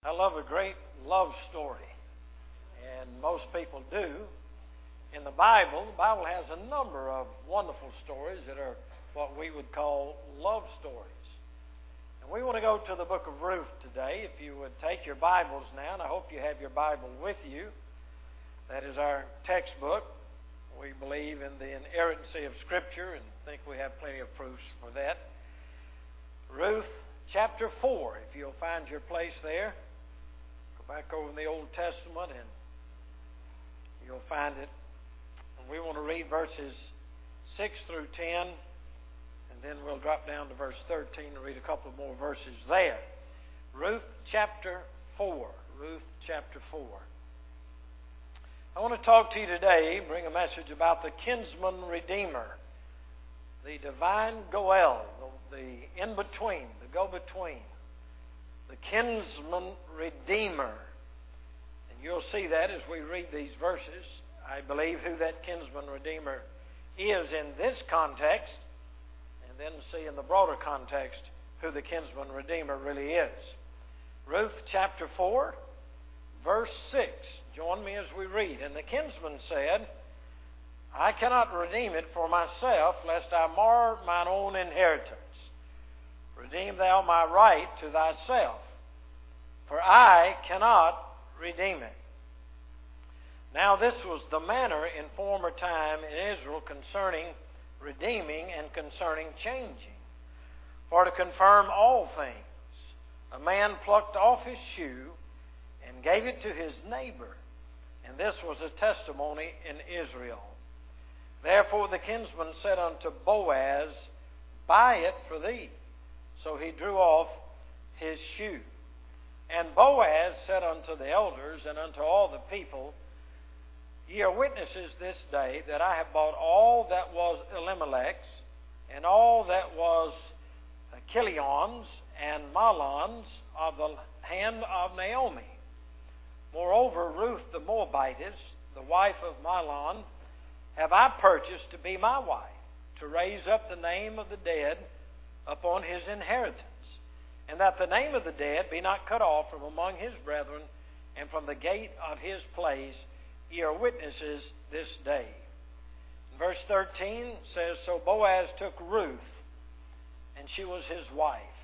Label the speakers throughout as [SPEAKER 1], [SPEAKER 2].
[SPEAKER 1] I love a great love story, and most people do. In the Bible has a number of wonderful stories that are what we would call love stories. And we want to go to the book of Ruth today. If you would take your Bibles now, and I hope you have your Bible with you. That is our textbook. We believe in the inerrancy of Scripture and think we have plenty of proofs for that. Ruth chapter 4, if you'll find your place there. Go back over in the Old Testament and you'll find it. And we want to read verses 6 through 10, and then we'll drop down to verse 13 and read a couple more verses there. Ruth chapter 4. Ruth chapter 4. I want to talk to you today, bring a message about the kinsman redeemer, the divine Goel, the in-between, the go-between, the kinsman redeemer. And you'll see that as we read these verses. I believe who that kinsman redeemer is in this context, and then see in the broader context who the kinsman redeemer really is. Ruth chapter 4, verse 6. Join me as we read. And the kinsman said, I cannot redeem it for myself, lest I mar mine own inheritance. Redeem thou my right to thyself, for I cannot redeem it. Now this was the manner in former time in Israel concerning redeeming and concerning changing. For to confirm all things, a man plucked off his shoe and gave it to his neighbor, and this was a testimony in Israel. Therefore the kinsman said unto Boaz, Buy it for thee. So he drew off his shoe. And Boaz said unto the elders and unto all the people, Ye are witnesses this day that I have bought all that was Elimelech's, and all that was Chilion's and Mahlon's of the hand of Naomi. Moreover, Ruth the Moabitess, the wife of Mahlon, have I purchased to be my wife, to raise up the name of the dead upon his inheritance, and that the name of the dead be not cut off from among his brethren, and from the gate of his place. Ye are witnesses this day. Verse 13 says, So Boaz took Ruth, and she was his wife.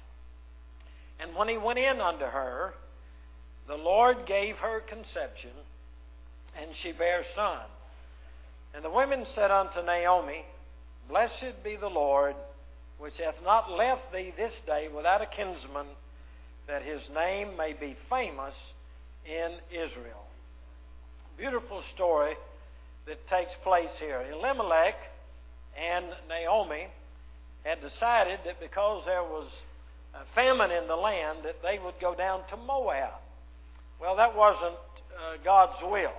[SPEAKER 1] And when he went in unto her, the Lord gave her conception, and she bare a son. And the women said unto Naomi, Blessed be the Lord, which hath not left thee this day without a kinsman, that his name may be famous in Israel. Beautiful story that takes place here. Elimelech and Naomi had decided that because there was a famine in the land, that they would go down to Moab. Well, that wasn't God's will.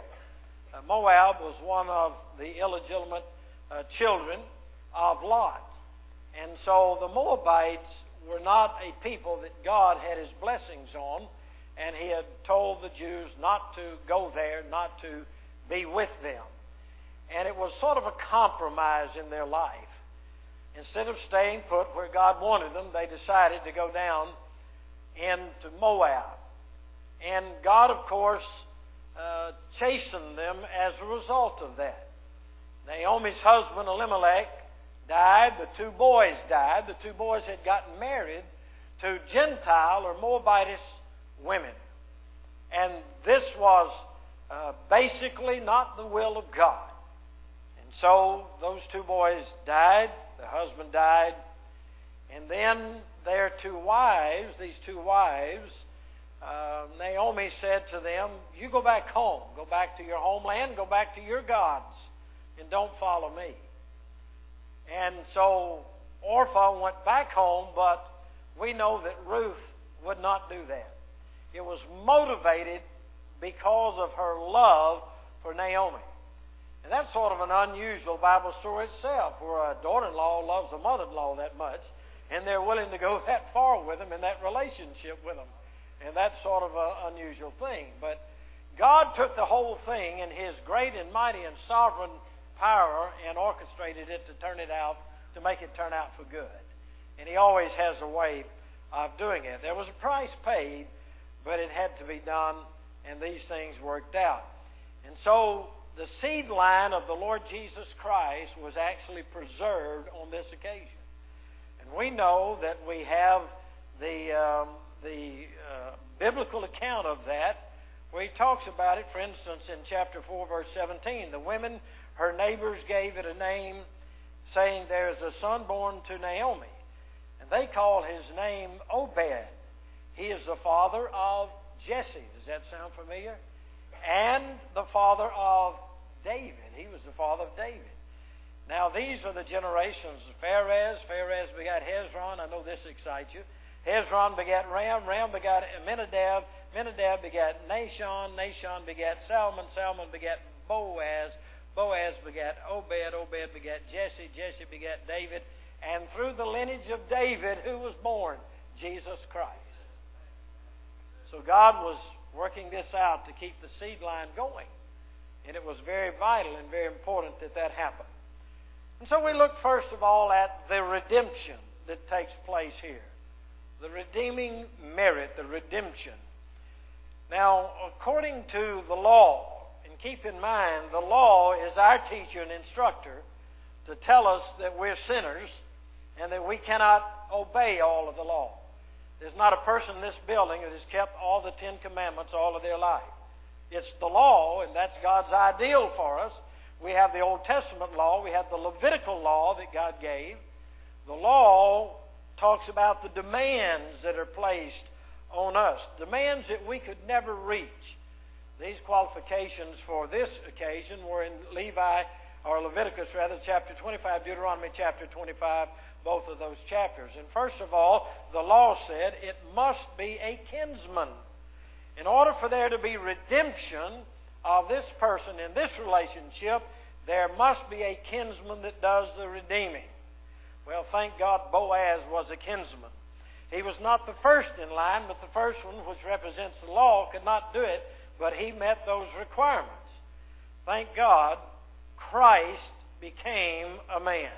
[SPEAKER 1] Moab was one of the illegitimate children of Lot. And so the Moabites were not a people that God had his blessings on, and he had told the Jews not to go there, not to be with them. And it was sort of a compromise in their life. Instead of staying put where God wanted them, they decided to go down into Moab. And God, of course, chastened them as a result of that. Naomi's husband, Elimelech, died. The two boys died. The two boys had gotten married to Gentile or Moabitess women. And this was basically not the will of God. And so those two boys died. The husband died. And then their two wives, these two wives, Naomi said to them, You go back home. Go back to your homeland. Go back to your gods. And don't follow me. And so Orpah went back home, but we know that Ruth would not do that. It was motivated because of her love for Naomi. And that's sort of an unusual Bible story itself, where a daughter-in-law loves a mother-in-law that much, and they're willing to go that far with them in that relationship with them. And that's sort of an unusual thing. But God took the whole thing in His great and mighty and sovereign power and orchestrated it to turn it out, to make it turn out for good. And He always has a way of doing it. There was a price paid but it had to be done, and these things worked out. And so the seed line of the Lord Jesus Christ was actually preserved on this occasion. And we know that we have the biblical account of that, where he talks about it, for instance, in chapter 4, verse 17. The women, her neighbors, gave it a name, saying, "There is a son born to Naomi." And they call his name Obed. He is the father of Jesse. Does that sound familiar? And the father of David. He was the father of David. Now, these are the generations of Pharez. Pharez begat Hezron. I know this excites you. Hezron begat Ram. Ram begat Amminadab. Amminadab begat Nahshon. Nahshon begat Salmon. Salmon begat Boaz. Boaz begat Obed. Obed begat Jesse. Jesse begat David. And through the lineage of David, who was born? Jesus Christ. So God was working this out to keep the seed line going. And it was very vital and very important that that happened. And so we look first of all at the redemption that takes place here. The redeeming merit, the redemption. Now, according to the law, and keep in mind, the law is our teacher and instructor to tell us that we're sinners and that we cannot obey all of the law. There's not a person in this building that has kept all the 10 Commandments all of their life. It's the law, and that's God's ideal for us. We have the Old Testament law. We have the Levitical law that God gave. The law talks about the demands that are placed on us, demands that we could never reach. These qualifications for this occasion were in Leviticus chapter 25, Deuteronomy chapter 25, both of those chapters. And first of all, the law said it must be a kinsman. In order for there to be redemption of this person in this relationship, there must be a kinsman that does the redeeming. Well, thank God Boaz was a kinsman. He was not the first in line, but the first one, which represents the law, could not do it, but he met those requirements. Thank God Christ became a man.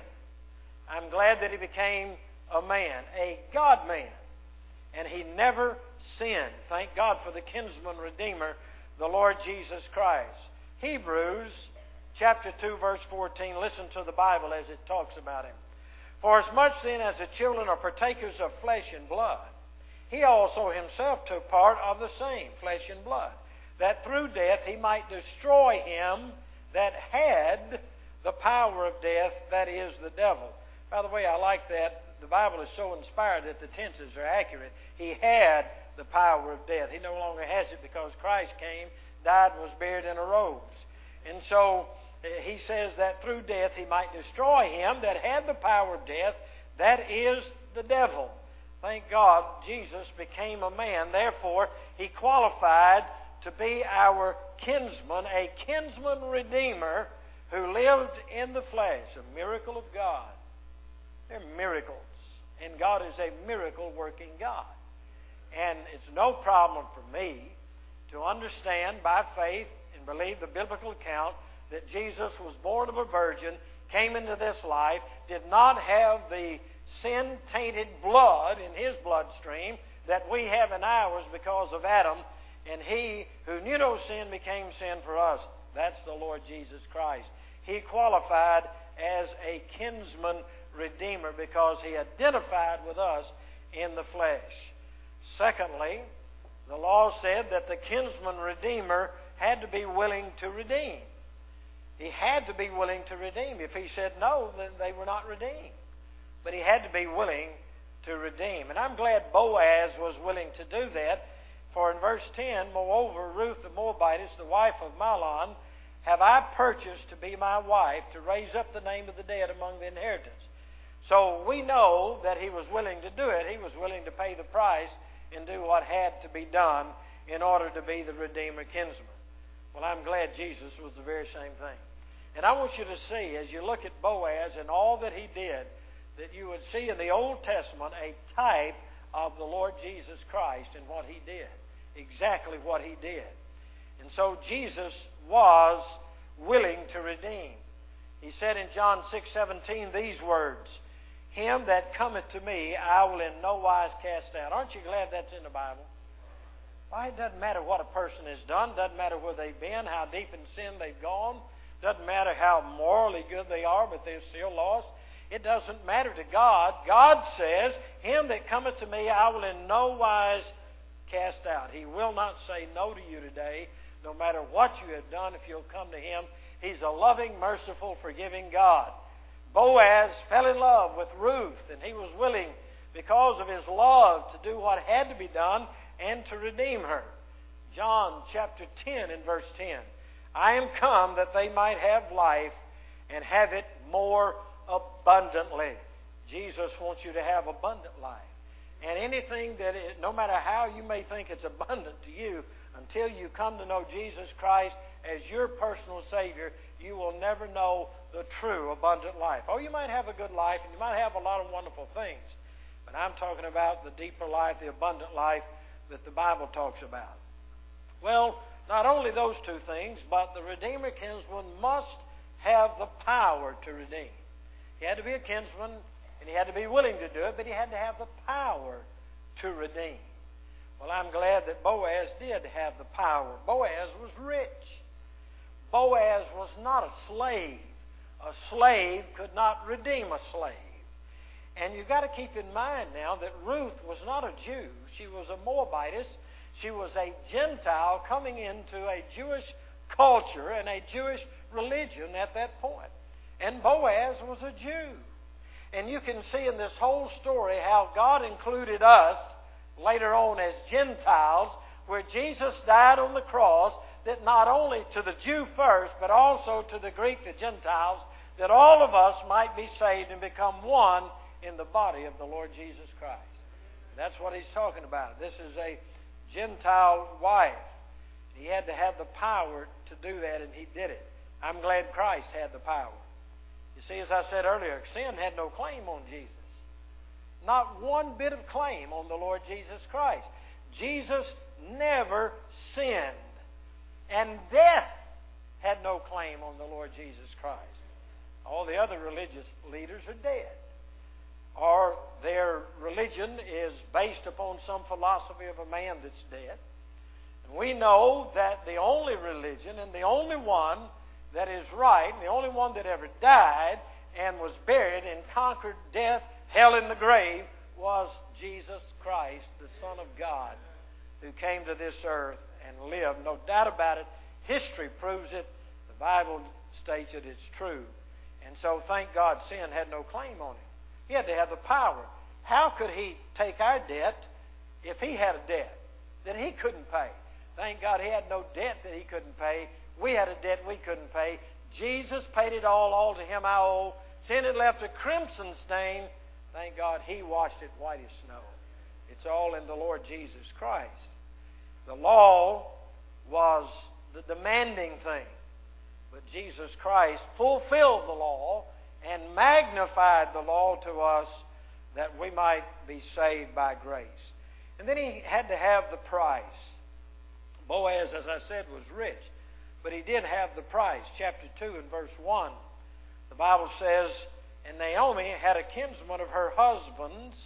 [SPEAKER 1] I'm glad that he became a man, a God-man, and he never sinned. Thank God for the kinsman redeemer, the Lord Jesus Christ. Hebrews chapter 2, verse 14. Listen to the Bible as it talks about him. For as much then as the children are partakers of flesh and blood, he also himself took part of the same, flesh and blood, that through death he might destroy him that had the power of death, that is, the devil. By the way, I like that. The Bible is so inspired that the tenses are accurate. He had the power of death. He no longer has it because Christ came, died, and was buried, and arose. And so he says that through death he might destroy him that had the power of death, that is the devil. Thank God Jesus became a man. Therefore, he qualified to be our kinsman, a kinsman redeemer who lived in the flesh, a miracle of God. They're miracles, and God is a miracle-working God. And it's no problem for me to understand by faith and believe the biblical account that Jesus was born of a virgin, came into this life, did not have the sin-tainted blood in his bloodstream that we have in ours because of Adam, and he who knew no sin became sin for us. That's the Lord Jesus Christ. He qualified as a kinsman redeemer because he identified with us in the flesh. Secondly, the law said that the kinsman redeemer had to be willing to redeem. He had to be willing to redeem. If he said no, then they were not redeemed. But he had to be willing to redeem. And I'm glad Boaz was willing to do that. For in verse 10, moreover, Ruth the Moabitess, the wife of Mahlon, have I purchased to be my wife, to raise up the name of the dead among the inheritance. So we know that he was willing to do it. He was willing to pay the price and do what had to be done in order to be the Redeemer kinsman. Well, I'm glad Jesus was the very same thing. And I want you to see, as you look at Boaz and all that he did, that you would see in the Old Testament a type of the Lord Jesus Christ and what he did. Exactly what he did. And so Jesus was willing to redeem. He said in John 6:17 these words, Him that cometh to me, I will in no wise cast out. Aren't you glad that's in the Bible? Why, it doesn't matter what a person has done. Doesn't matter where they've been, how deep in sin they've gone. Doesn't matter how morally good they are, but they're still lost. It doesn't matter to God. God says, him that cometh to me I will in no wise cast out. He will not say no to you today, no matter what you have done, if you'll come to him. He's a loving, merciful, forgiving God. Boaz fell in love with Ruth, and he was willing, because of his love, to do what had to be done and to redeem her. John chapter 10 and verse 10. I am come that they might have life and have it more abundantly. Jesus wants you to have abundant life. And anything that is, no matter how you may think it's abundant to you, until you come to know Jesus Christ as your personal Savior, you will never know the true abundant life. Oh, you might have a good life, and you might have a lot of wonderful things. But I'm talking about the deeper life, the abundant life that the Bible talks about. Well, not only those two things, but the Redeemer kinsman must have the power to redeem. He had to be a kinsman, and he had to be willing to do it, but he had to have the power to redeem. Well, I'm glad that Boaz did have the power. Boaz was rich. Boaz was not a slave. A slave could not redeem a slave. And you've got to keep in mind now that Ruth was not a Jew. She was a Moabitess. She was a Gentile coming into a Jewish culture and a Jewish religion at that point. And Boaz was a Jew. And you can see in this whole story how God included us later on as Gentiles, where Jesus died on the cross, that not only to the Jew first, but also to the Greek, the Gentiles, that all of us might be saved and become one in the body of the Lord Jesus Christ. That's what he's talking about. This is a Gentile wife. He had to have the power to do that, and he did it. I'm glad Christ had the power. You see, as I said earlier, sin had no claim on Jesus. Not one bit of claim on the Lord Jesus Christ. Jesus never sinned. And death had no claim on the Lord Jesus Christ. All the other religious leaders are dead. Or their religion is based upon some philosophy of a man that's dead. And we know that the only religion and the only one that is right, and the only one that ever died and was buried and conquered death, hell, and the grave, was Jesus Christ, the Son of God, who came to this earth and lived. No doubt about it. History proves it. The Bible states it. It's true. And so, thank God, sin had no claim on him. He had to have the power. How could he take our debt if he had a debt that he couldn't pay? Thank God he had no debt that he couldn't pay. We had a debt we couldn't pay. Jesus paid it all to him I owe. Sin had left a crimson stain. Thank God he washed it white as snow. It's all in the Lord Jesus Christ. The law was the demanding thing. But Jesus Christ fulfilled the law and magnified the law to us that we might be saved by grace. And then he had to have the price. Boaz, as I said, was rich, but he did have the price. Chapter 2 and verse 1, the Bible says, and Naomi had a kinsman of her husband's,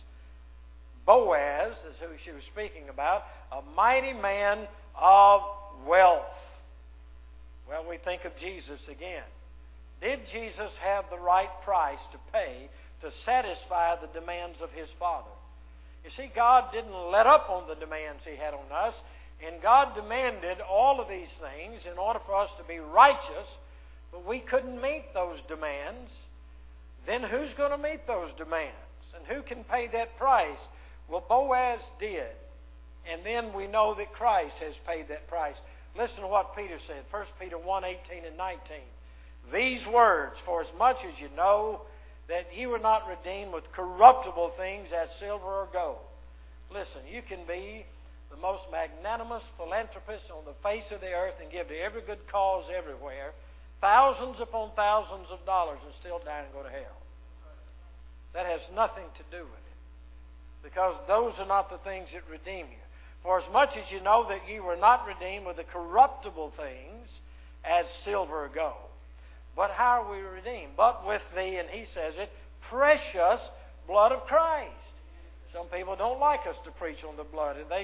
[SPEAKER 1] Boaz, is who she was speaking about, a mighty man of wealth. Well, we think of Jesus again. Did Jesus have the right price to pay to satisfy the demands of his Father? You see, God didn't let up on the demands he had on us, and God demanded all of these things in order for us to be righteous, but we couldn't meet those demands. Then who's going to meet those demands? And who can pay that price? Well, Boaz did. And then we know that Christ has paid that price. Listen to what Peter said, 1 Peter 1:18 and 19. These words, for as much as you know that ye were not redeemed with corruptible things as silver or gold. Listen, you can be the most magnanimous philanthropist on the face of the earth and give to every good cause everywhere, thousands upon thousands of dollars, and still die and go to hell. That has nothing to do with it. Because those are not the things that redeem you. For as much as you know that ye were not redeemed with the corruptible things as silver or gold. But how are we redeemed? But with the, and he says it, precious blood of Christ. Some people don't like us to preach on the blood, and they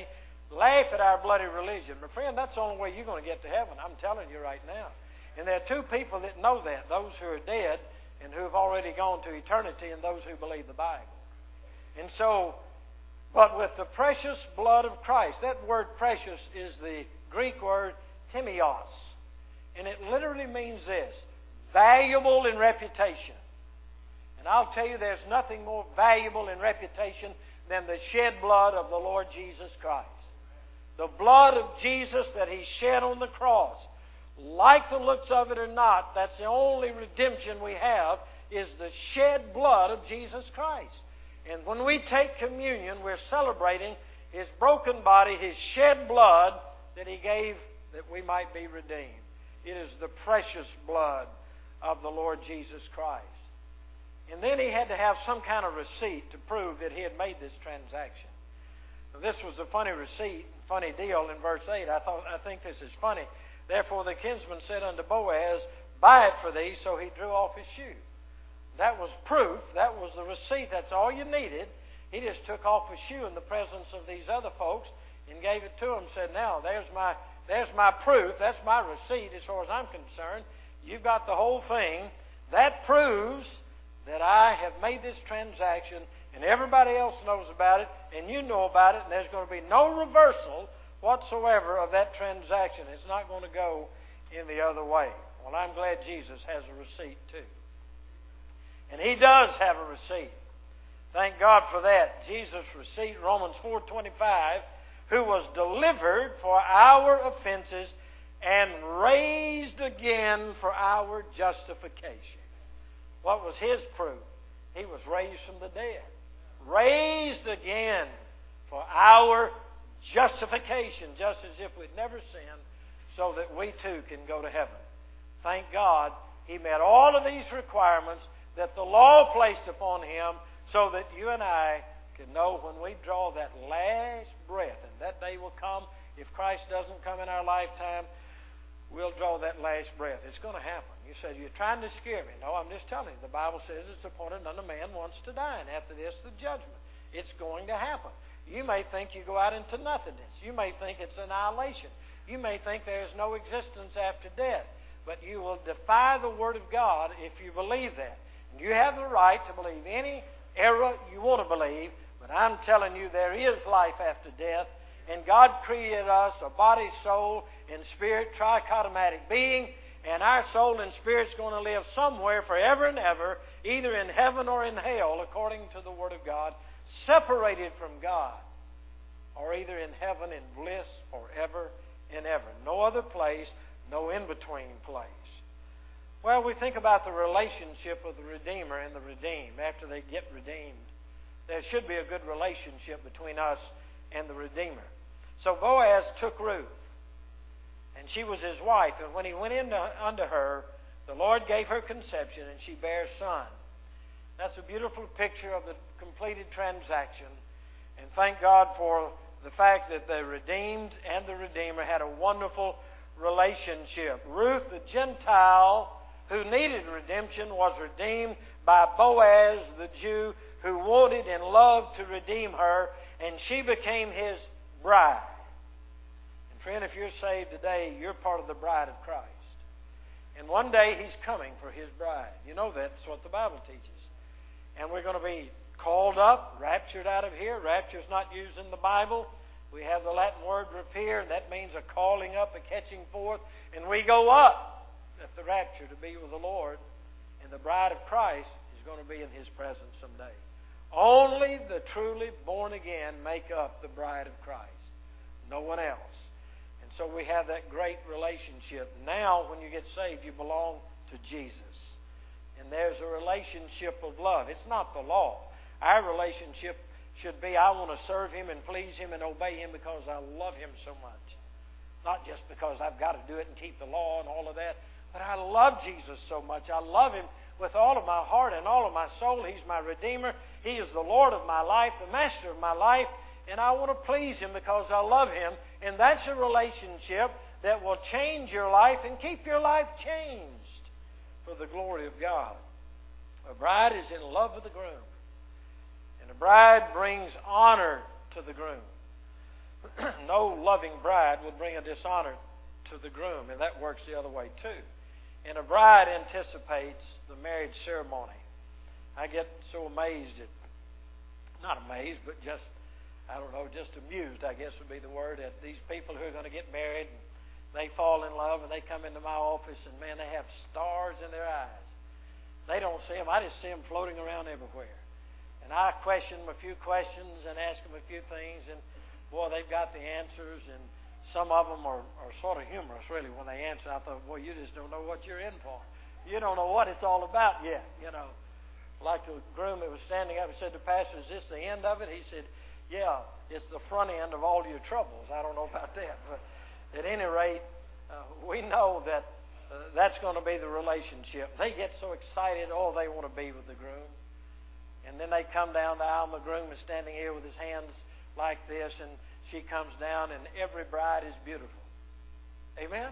[SPEAKER 1] laugh at our bloody religion. But friend, that's the only way you're going to get to heaven. I'm telling you right now. And there are two people that know that, those who are dead and who have already gone to eternity, and those who believe the Bible. And so, but with the precious blood of Christ, that word precious is the Greek word timios. And it literally means this: valuable in reputation. And I'll tell you, there's nothing more valuable in reputation than the shed blood of the Lord Jesus Christ. The blood of Jesus that He shed on the cross. Like the looks of it or not, that's the only redemption we have, is the shed blood of Jesus Christ. And when we take communion, we're celebrating His broken body, His shed blood that He gave that we might be redeemed. It is the precious blood of the Lord Jesus Christ. And then He had to have some kind of receipt to prove that He had made this transaction. Now, this was a funny receipt, funny deal in verse 8. I think this is funny. Therefore the kinsman said unto Boaz, buy it for thee. So he drew off his shoe. That was proof. That was the receipt. That's all you needed. He just took off his shoe in the presence of these other folks and gave it to them. Said, now, there's my proof. That's my receipt as far as I'm concerned. You've got the whole thing. That proves that I have made this transaction, and everybody else knows about it, and you know about it, and there's going to be no reversal whatsoever of that transaction. It's not going to go in the other way. Well, I'm glad Jesus has a receipt too. And He does have a receipt. Thank God for that. Jesus' receipt, Romans 4:25, who was delivered for our offenses and raised again for our justification. What was His proof? He was raised from the dead. Raised again for our justification, just as if we'd never sinned, so that we too can go to heaven. Thank God He met all of these requirements that the law placed upon Him, so that you and I can know when we draw that last breath, and that day will come. If Christ doesn't come in our lifetime, we'll draw that last breath. It's going to happen. You say, you're trying to scare me. No, I'm just telling you. The Bible says it's appointed unto man once to die, and after this, the judgment. It's going to happen. You may think you go out into nothingness. You may think it's annihilation. You may think there is no existence after death. But you will defy the Word of God if you believe that. And you have the right to believe any error you want to believe, but I'm telling you there is life after death. And God created us a body, soul, and spirit, trichotomatic being, and our soul and spirit's going to live somewhere forever and ever, either in heaven or in hell, according to the Word of God, separated from God, or either in heaven in bliss forever and ever. No other place, no in-between place. Well, we think about the relationship of the Redeemer and the redeemed. After they get redeemed, there should be a good relationship between us and the Redeemer. So Boaz took Ruth, and she was his wife. And when he went in unto her, the Lord gave her conception, and she bare a son. That's a beautiful picture of the completed transaction. And thank God for the fact that the redeemed and the Redeemer had a wonderful relationship. Ruth, the Gentile who needed redemption, was redeemed by Boaz, the Jew, who wanted and loved to redeem her, and she became his bride. And friend, if you're saved today, you're part of the bride of Christ. And one day He's coming for His bride. You know that's what the Bible teaches. And we're going to be called up, raptured out of here. Rapture is not used in the Bible. We have the Latin word rapere, and that means a calling up, a catching forth. And we go up at the rapture to be with the Lord. And the bride of Christ is going to be in His presence someday. Only the truly born again make up the bride of Christ. No one else. And so we have that great relationship. Now, when you get saved, you belong to Jesus. And there's a relationship of love. It's not the law. Our relationship should be, I want to serve Him and please Him and obey Him because I love Him so much. Not just because I've got to do it and keep the law and all of that, but I love Jesus so much. I love Him with all of my heart and all of my soul. He's my Redeemer. He is the Lord of my life, the Master of my life, and I want to please Him because I love Him. And that's a relationship that will change your life and keep your life changed for the glory of God. A bride is in love with the groom. And a bride brings honor to the groom. no loving bride would bring a dishonor to the groom, and that works the other way too. And a bride anticipates the marriage ceremony. I get so amazed at, not amazed, but just, I don't know, just amused, I guess would be the word, at these people who are going to get married, and they fall in love, and they come into my office, and man, they have stars in their eyes. They don't see them. I just see them floating around everywhere. And I question them a few questions and ask them a few things, and boy, they've got the answers, and some of them are sort of humorous, really, when they answer. I thought, boy, you just don't know what you're in for. You don't know what it's all about yet, you know. Like the groom that was standing up and said to the pastor, is this the end of it? He said, yeah, it's the front end of all your troubles. I don't know about that. But at any rate, we know that that's going to be the relationship. They get so excited, they want to be with the groom. And then they come down the aisle, and the groom is standing here with his hands like this, and she comes down, and every bride is beautiful. Amen?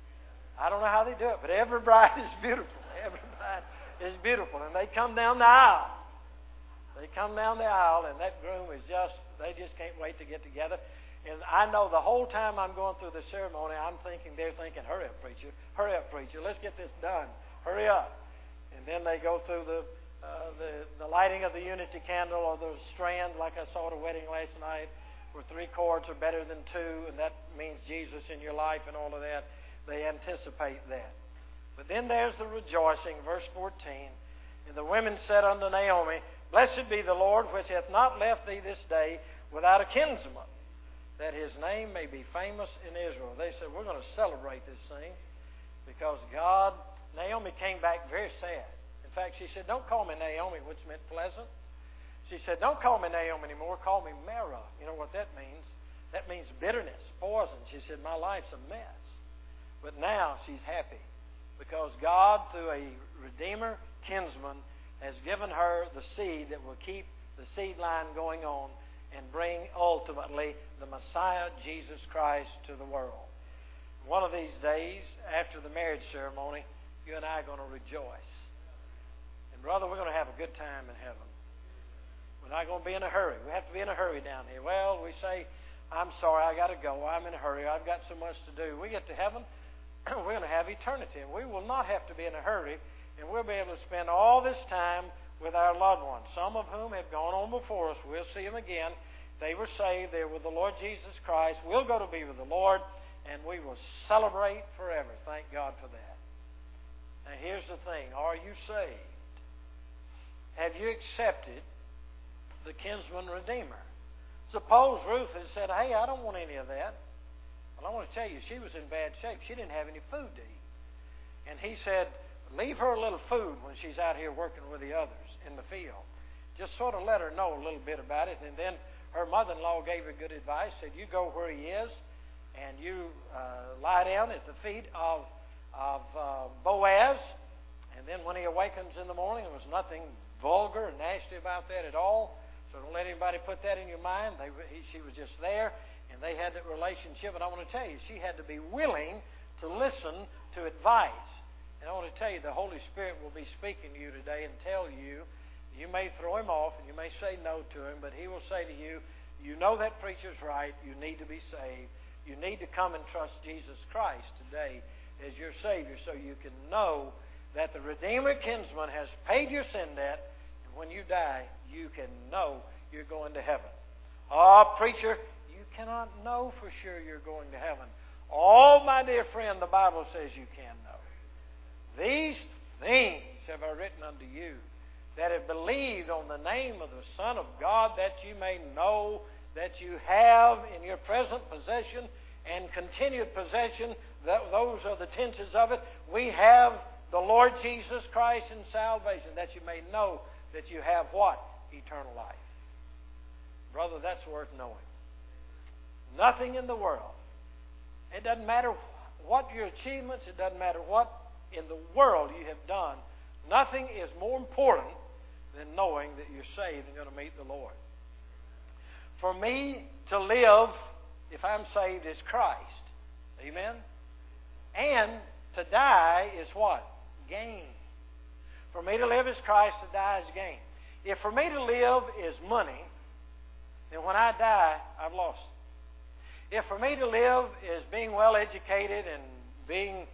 [SPEAKER 1] I don't know how they do it, but every bride is beautiful. Every bride is beautiful. And they come down the aisle. They come down the aisle, and that groom is they just can't wait to get together. And I know the whole time I'm going through the ceremony, they're thinking, hurry up, preacher. Hurry up, preacher. Let's get this done. Hurry up. And then they go through the lighting of the unity candle, or the strand, like I saw at a wedding last night, where 3 cords are better than 2, and that means Jesus in your life and all of that. They anticipate that. But then there's the rejoicing, verse 14. And the women said unto Naomi, Blessed be the Lord, which hath not left thee this day without a kinsman, that his name may be famous in Israel. They said, we're going to celebrate this thing because Naomi came back very sad. In fact, she said, don't call me Naomi, which meant pleasant. She said, don't call me Naomi anymore, call me Mara. You know what that means? That means bitterness, poison. She said, my life's a mess. But now she's happy because God, through a Redeemer kinsman, has given her the seed that will keep the seed line going on and bring ultimately the Messiah, Jesus Christ, to the world. One of these days, after the marriage ceremony, you and I are going to rejoice. And brother, we're going to have a good time in heaven. We're not going to be in a hurry. We have to be in a hurry down here. Well, we say, I'm sorry, I got to go. I'm in a hurry. I've got so much to do. We get to heaven, we're going to have eternity. And we will not have to be in a hurry. And we'll be able to spend all this time with our loved ones, some of whom have gone on before us. We'll see them again. They were saved. They're with the Lord Jesus Christ. We'll go to be with the Lord, and we will celebrate forever. Thank God for that. Now, here's the thing. Are you saved? Have you accepted the kinsman redeemer? Suppose Ruth had said, hey, I don't want any of that. Well, I want to tell you, she was in bad shape. She didn't have any food to eat. And he said, leave her a little food when she's out here working with the others in the field. Just sort of let her know a little bit about it. And then her mother-in-law gave her good advice, said, you go where he is, and you lie down at the feet of Boaz. And then when he awakens in the morning, there was nothing vulgar and nasty about that at all. So don't let anybody put that in your mind. She was just there, and they had that relationship. And I want to tell you, she had to be willing to listen to advice. And I want to tell you, the Holy Spirit will be speaking to you today and tell you, you may throw him off and you may say no to him, but he will say to you, you know that preacher's right, you need to be saved. You need to come and trust Jesus Christ today as your Savior so you can know that the Redeemer kinsman has paid your sin debt, and when you die, you can know you're going to heaven. Oh, preacher, you cannot know for sure you're going to heaven. Oh, my dear friend, the Bible says you can know. These things have I written unto you, that have believed on the name of the Son of God, that you may know that you have in your present possession and continued possession, those are the tenses of it, we have the Lord Jesus Christ in salvation, that you may know that you have what? Eternal life. Brother, that's worth knowing. Nothing in the world. It doesn't matter what your achievements, it doesn't matter what in the world you have done. Nothing is more important than knowing that you're saved and going to meet the Lord. For me to live, if I'm saved, is Christ. Amen? And to die is what? Gain. For me to live is Christ, to die is gain. If for me to live is money, then when I die, I've lost it. If for me to live is being well educated and being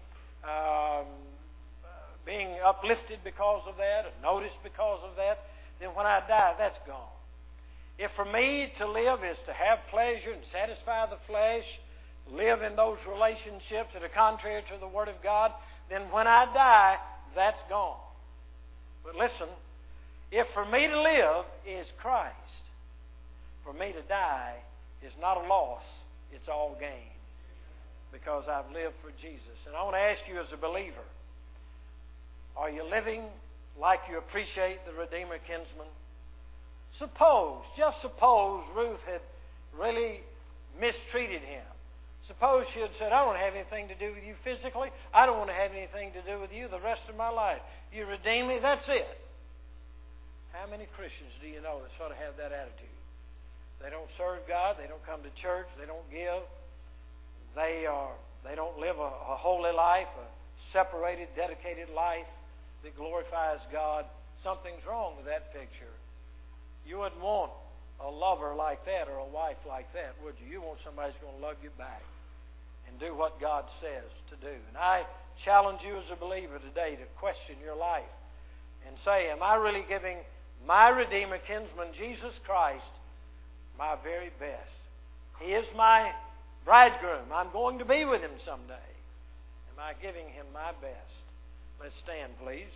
[SPEAKER 1] uplifted because of that, and noticed because of that, then when I die, that's gone. If for me to live is to have pleasure and satisfy the flesh, live in those relationships that are contrary to the Word of God, then when I die, that's gone. But listen, if for me to live is Christ, for me to die is not a loss, it's all gain. Because I've lived for Jesus. And I want to ask you as a believer, are you living like you appreciate the Redeemer kinsman? Just suppose Ruth had really mistreated him. Suppose she had said, I don't want to have anything to do with you physically. I don't want to have anything to do with you the rest of my life. You redeem me, that's it. How many Christians do you know that sort of have that attitude? They don't serve God. They don't come to church. They don't give. They don't live a holy life, a separated, dedicated life that glorifies God. Something's wrong with that picture. You wouldn't want a lover like that or a wife like that, would you? You want somebody who's going to love you back and do what God says to do. And I challenge you as a believer today to question your life and say, am I really giving my Redeemer kinsman, Jesus Christ, my very best? He is my bridegroom. I'm going to be with him someday. Am I giving him my best? Let's stand, please.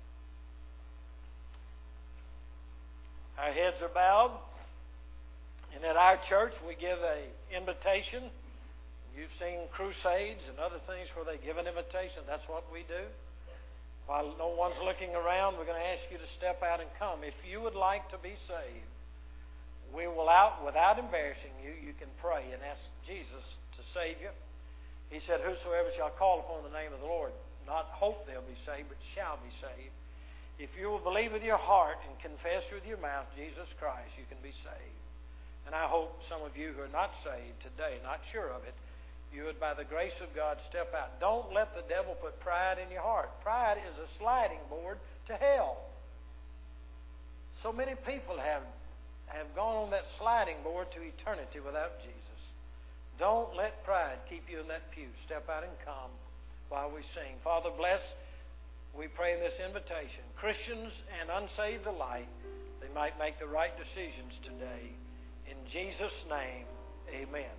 [SPEAKER 1] Our heads are bowed. And at our church, we give an invitation. You've seen crusades and other things where they give an invitation. That's what we do. While no one's looking around, we're going to ask you to step out and come. If you would like to be saved, we will without embarrassing you, you can pray and ask Jesus to save you. He said, whosoever shall call upon the name of the Lord, not hope they'll be saved, but shall be saved. If you will believe with your heart and confess with your mouth Jesus Christ, you can be saved. And I hope some of you who are not saved today, not sure of it, you would, by the grace of God, step out. Don't let the devil put pride in your heart. Pride is a sliding board to hell. So many people have gone on that sliding board to eternity without Jesus. Don't let pride keep you in that pew. Step out and come while we sing. Father, bless, we pray in this invitation, Christians and unsaved alike, they might make the right decisions today. In Jesus' name, amen.